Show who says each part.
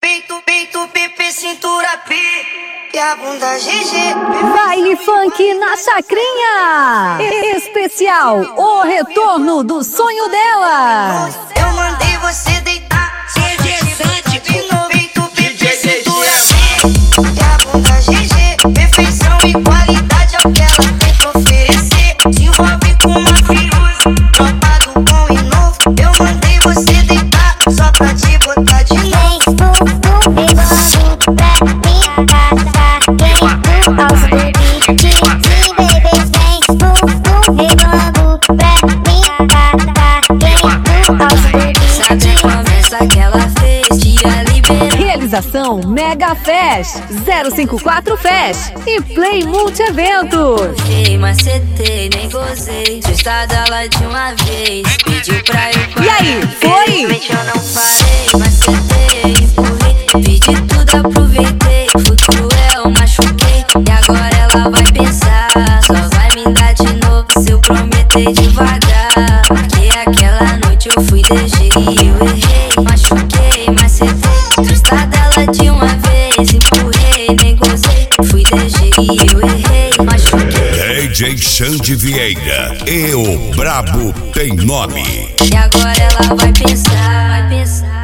Speaker 1: Peito, pepe, cintura, pi. E a bunda GG.
Speaker 2: Baile funk na Chacrinha. Especial, o retorno do sonho dela.
Speaker 1: Eu mandei você deitar.
Speaker 3: Sergessante,
Speaker 1: Peito, pepe, cintura, pi. E a bunda GG. Perfeição e qualidade é o que ela tem pra oferecer. Se envolve com uma firuza, tropa do bom e novo. Eu mandei você deitar só pra te botar de novo.
Speaker 2: Realização Mega Fest, 054 Fest e Play Multi-Eventos.
Speaker 4: Macetei, nem gozei. Testada lá de uma vez. Pediu pra eu parar.
Speaker 2: E aí, foi?
Speaker 4: Eu não parei, macetei, empurrei. Pedi tudo, aproveitei. Futuro eu machuquei. E agora ela vai pensar. Só vai me dar de novo se eu prometer devagar. Porque aquela noite eu fui DG e eu errei. Machuquei, macetei. Testada lá de uma vez. Empurrei, nem gozei. Fui DG e eu errei. Machuquei.
Speaker 5: DJ Xande Vieira e o Brabo tem nome.
Speaker 4: E agora ela vai pensar, vai pensar.